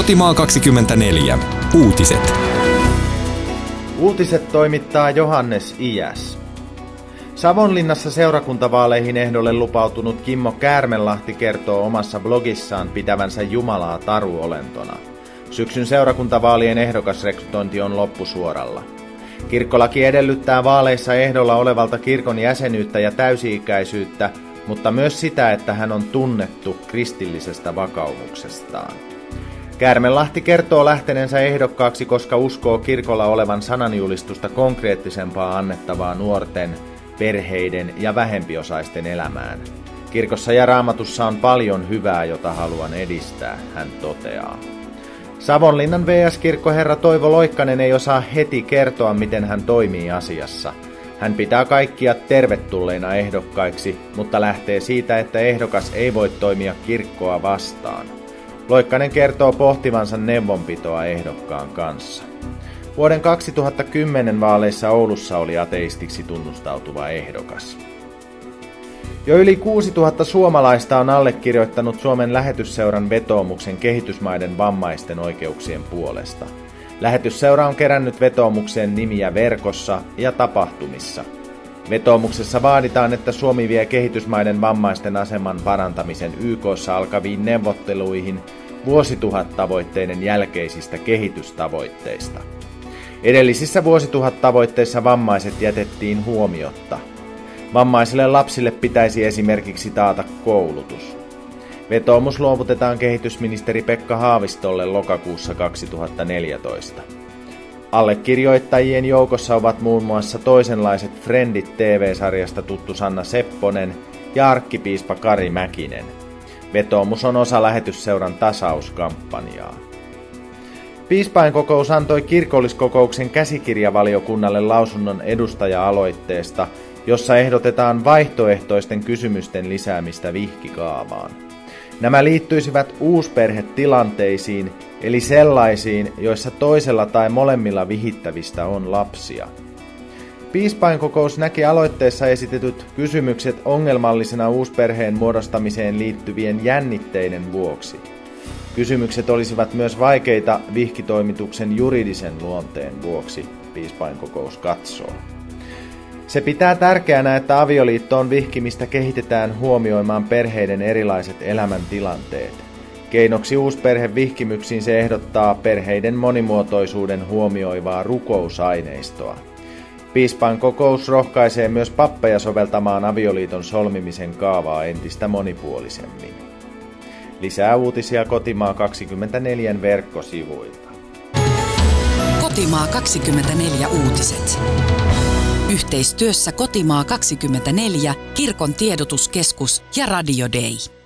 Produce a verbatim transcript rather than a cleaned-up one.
Kotimaa kaksikymmentäneljä. Uutiset. Uutiset toimittaa Johannes Iäs. Savonlinnassa seurakuntavaaleihin ehdolle lupautunut Kimmo Käärmenlahti kertoo omassa blogissaan pitävänsä Jumalaa taruolentona. Syksyn seurakuntavaalien ehdokasrekrytointi on loppusuoralla. Kirkkolaki edellyttää vaaleissa ehdolla olevalta kirkon jäsenyyttä ja täysi-ikäisyyttä, mutta myös sitä, että hän on tunnettu kristillisestä vakaumuksestaan. Käärmenlahti kertoo lähteneensä ehdokkaaksi, koska uskoo kirkolla olevan sananjulistusta konkreettisempaa annettavaa nuorten, perheiden ja vähempiosaisten elämään. Kirkossa ja Raamatussa on paljon hyvää, jota haluan edistää, hän toteaa. Savonlinnan V S-kirkkoherra Toivo Loikkanen ei osaa heti kertoa, miten hän toimii asiassa. Hän pitää kaikkia tervetulleina ehdokkaiksi, mutta lähtee siitä, että ehdokas ei voi toimia kirkkoa vastaan. Loikkanen kertoo pohtivansa neuvonpitoa ehdokkaan kanssa. Vuoden kaksituhattakymmenen vaaleissa Oulussa oli ateistiksi tunnustautuva ehdokas. Jo yli kuusituhatta suomalaista on allekirjoittanut Suomen Lähetysseuran vetoomuksen kehitysmaiden vammaisten oikeuksien puolesta. Lähetysseura on kerännyt vetoomukseen nimiä verkossa ja tapahtumissa. Vetoomuksessa vaaditaan, että Suomi vie kehitysmaiden vammaisten aseman parantamisen Y K:ssa alkaviin neuvotteluihin vuosituhattavoitteiden jälkeisistä kehitystavoitteista. Edellisissä vuosituhattavoitteissa vammaiset jätettiin huomiotta. Vammaisille lapsille pitäisi esimerkiksi taata koulutus. Vetoomus luovutetaan kehitysministeri Pekka Haavistolle lokakuussa kaksituhattaneljätoista. Allekirjoittajien joukossa ovat muun muassa Toisenlaiset Frendit T V-sarjasta tuttu Sanna Sepponen ja arkkipiispa Kari Mäkinen. Vetoomus on osa Lähetysseuran tasauskampanjaa. Piispainkokous antoi kirkolliskokouksen käsikirjavaliokunnalle lausunnon edustaja-aloitteesta, jossa ehdotetaan vaihtoehtoisten kysymysten lisäämistä vihkikaavaan. Nämä liittyisivät uusperhetilanteisiin, eli sellaisiin, joissa toisella tai molemmilla vihittävistä on lapsia. Piispainkokous näki aloitteessa esitetyt kysymykset ongelmallisena uusperheen muodostamiseen liittyvien jännitteiden vuoksi. Kysymykset olisivat myös vaikeita vihkitoimituksen juridisen luonteen vuoksi, piispainkokous katsoo. Se pitää tärkeänä, että avioliittoon vihkimistä kehitetään huomioimaan perheiden erilaiset elämäntilanteet. Keinoksi uusperhevihkimyksiin se ehdottaa perheiden monimuotoisuuden huomioivaa rukousaineistoa. Piispainkokous rohkaisee myös pappeja soveltamaan avioliiton solmimisen kaavaa entistä monipuolisemmin. Lisää uutisia Kotimaa kaksikymmentäneljä verkkosivuilta. Kotimaa kaksikymmentäneljä uutiset. Yhteistyössä Kotimaa kaksikymmentäneljä, Kirkon tiedotuskeskus ja Radio Day.